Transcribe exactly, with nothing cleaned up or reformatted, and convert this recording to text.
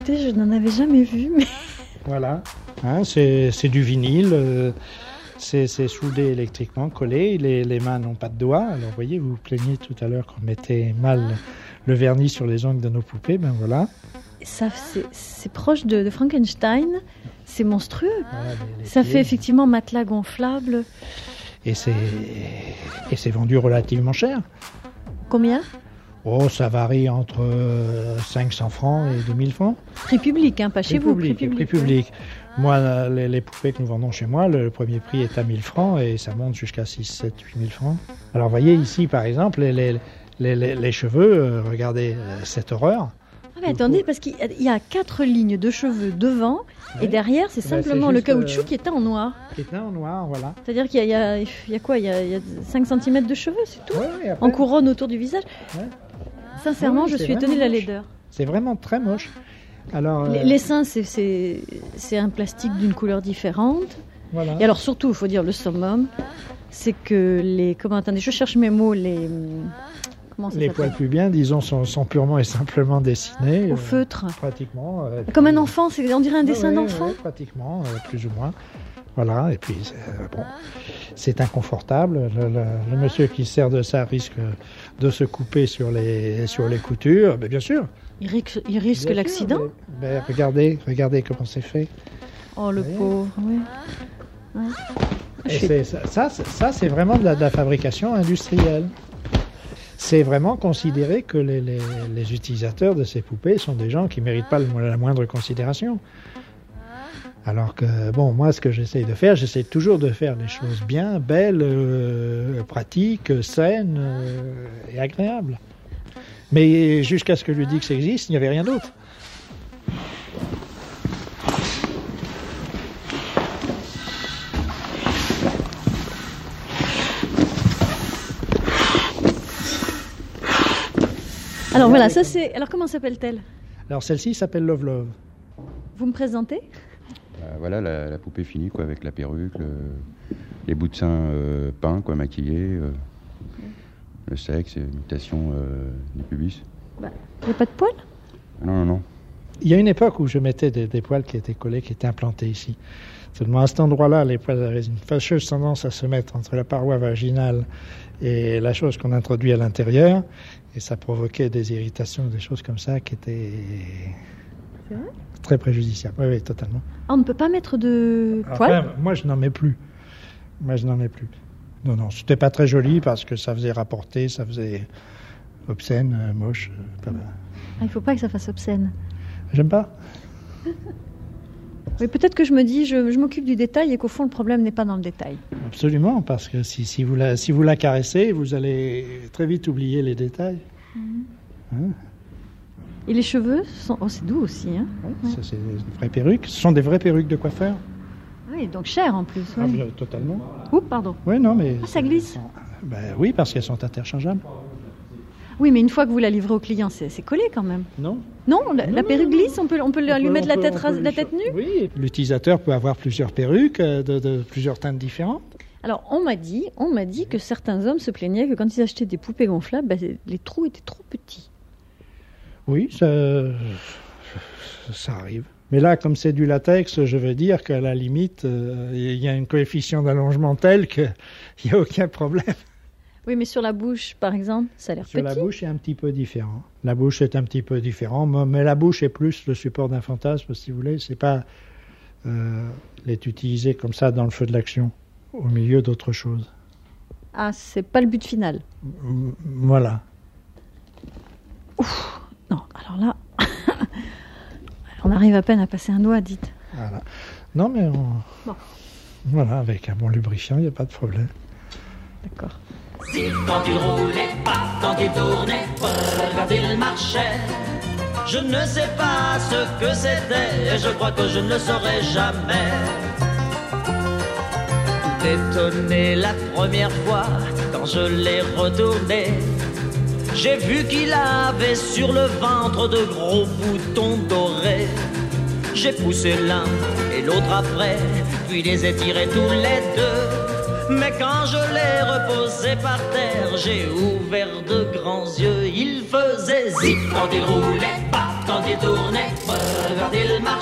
écoutez, je n'en avais jamais vu. Mais... Voilà, hein, c'est, c'est du vinyle, euh, c'est, c'est soudé électriquement, collé, les, les mains n'ont pas de doigts. Alors vous voyez, vous vous plaignez tout à l'heure qu'on mettait mal le vernis sur les ongles de nos poupées, ben voilà. Ça, c'est, c'est proche de, de Frankenstein, c'est monstrueux. Voilà, les, les ça pieds. fait effectivement matelas gonflable. Et c'est, et c'est vendu relativement cher. Combien ? Oh, ça varie entre cinq cents francs et deux mille francs. Prix public, hein, pas chez Prix vous. public, prix public. prix public. Moi, les, les poupées que nous vendons chez moi, le premier prix est à mille francs et ça monte jusqu'à six, sept, huit mille francs. Alors, vous voyez ici, par exemple, les, les, les, les, les cheveux, euh, regardez euh, cette horreur. Ah mais attendez, parce qu'il y a quatre lignes de cheveux devant, Ouais. et derrière, c'est Ben, simplement c'est le juste, caoutchouc euh, qui est en noir. Qui est là en noir, voilà. C'est-à-dire qu'il y a, il y a, il y a quoi il y a, il y a cinq centimètres de cheveux, c'est tout. Ouais, ouais, après, En couronne autour du visage. Ouais. Sincèrement, Oui, je c'est suis étonnée de la vraiment moche. laideur. C'est vraiment très moche. Alors, euh, Les, les seins, c'est, c'est, c'est un plastique d'une couleur différente. voilà. Et alors surtout, il faut dire le summum, c'est que les... Comment, attendez, je cherche mes mots, les... Comment ça Les s'appelle poils pubiens, disons, sont, sont purement et simplement dessinés. Au euh, feutre. Pratiquement. euh, Comme puis- un enfant, c'est, on dirait un Ouais, dessin ouais, d'enfant. ouais, pratiquement, euh, plus ou moins. Voilà, et puis euh, bon, c'est inconfortable. Le, le- le monsieur qui se sert de ça risque de se couper sur les, sur les coutures, mais bien sûr. Il risque, il risque Bien sûr, l'accident. mais- mais regardez, regardez comment c'est fait. Oh, le Vous voyez pauvre, oui. Ouais. Et Je suis- c'est- ça, ça, c'est- ça, c'est vraiment de la, de la fabrication industrielle. C'est vraiment considéré que les, les- les utilisateurs de ces poupées sont des gens qui ne méritent pas le- la moindre considération. Alors que, bon, moi, ce que j'essaye de faire, j'essaie toujours de faire les choses bien, belles, euh, pratiques, saines euh, et agréables. Mais jusqu'à ce que je lui dise que ça existe, il n'y avait rien d'autre. Alors voilà, ça c'est. Alors comment s'appelle-t-elle ? Alors celle-ci s'appelle Love Love. Vous me présentez ? Euh, voilà la, la poupée finie quoi, avec la perruque, le- les bouts de seins euh, peints, quoi, maquillés, euh, le sexe, imitation euh, du pubis. Bah, il n'y a pas de poils ? Non, non, non. Il y a une époque où je mettais des, des poils qui étaient collés, qui étaient implantés ici. Seulement à cet endroit-là, les poils avaient une fâcheuse tendance à se mettre entre la paroi vaginale et la chose qu'on introduit à l'intérieur. Et ça provoquait des irritations, des choses comme ça qui étaient C'est vrai ? très préjudiciables. Oui, oui, totalement. Ah, on ne peut pas mettre de poils ? Après, moi, je n'en mets plus. Moi, je n'en mets plus. Non, non, c'était pas très joli parce que ça faisait rapporter, ça faisait obscène, euh, moche. euh, pas mal. Ah, il ne faut pas que ça fasse obscène. J'aime pas. Mais peut-être que je me dis, je, je m'occupe du détail et qu'au fond, le problème n'est pas dans le détail. Absolument, parce que si, si, vous la, si vous la caressez, vous allez très vite oublier les détails. Hein? Et les cheveux sont... Oh, c'est doux aussi, hein ? Ouais, ça, c'est des vraies perruques. Ce sont des vraies perruques de coiffeur. Oui, donc cher en plus. Ah, Oui, bien, totalement. Oups, pardon. Oui, non, mais... Ah, ça glisse. Ben, oui, parce qu'elles sont interchangeables. Oui, mais une fois que vous la livrez au client, c'est, c'est collé quand même. Non. Non, la, la Non, perruque non, glisse, on peut, on peut lui On peut- mettre on la peut- tête, on ras- peut la lui- tête nue. Oui, l'utilisateur peut avoir plusieurs perruques euh, de, de plusieurs teintes différentes. Alors, on m'a dit, on m'a dit que certains hommes se plaignaient que quand ils achetaient des poupées gonflables, ben, les trous étaient trop petits. Oui, ça, ça arrive. Mais là, comme c'est du latex, je veux dire qu'à la limite, euh, il y a un coefficient d'allongement tel qu'il n'y a aucun problème. Oui, mais sur la bouche, par exemple, ça a l'air Sur petit. la bouche, c'est un petit peu différent. La bouche est un petit peu différent, mais la bouche est plus le support d'un fantasme, si vous voulez. C'est pas euh, l'est utilisé comme ça dans le feu de l'action, au milieu d'autre chose. Ah, c'est pas le but final. M- Voilà. Non, alors là, on arrive à peine à passer un doigt, dites. Voilà. Non, mais on... Bon. Voilà, avec un bon lubrifiant, il n'y a pas de problème. D'accord. Si quand il roulait, pas quand il tournait, quand il marchait. Je ne sais pas ce que c'était, et je crois que je ne le saurai jamais. Étonné la première fois, quand je l'ai retourné, j'ai vu qu'il avait sur le ventre de gros boutons dorés. J'ai poussé l'un et l'autre après, puis les ai tirés tous les deux. Mais quand je l'ai reposé par terre, j'ai ouvert de grands yeux. Il faisait zip quand il roulait, pas quand il tournait, regardez le marché.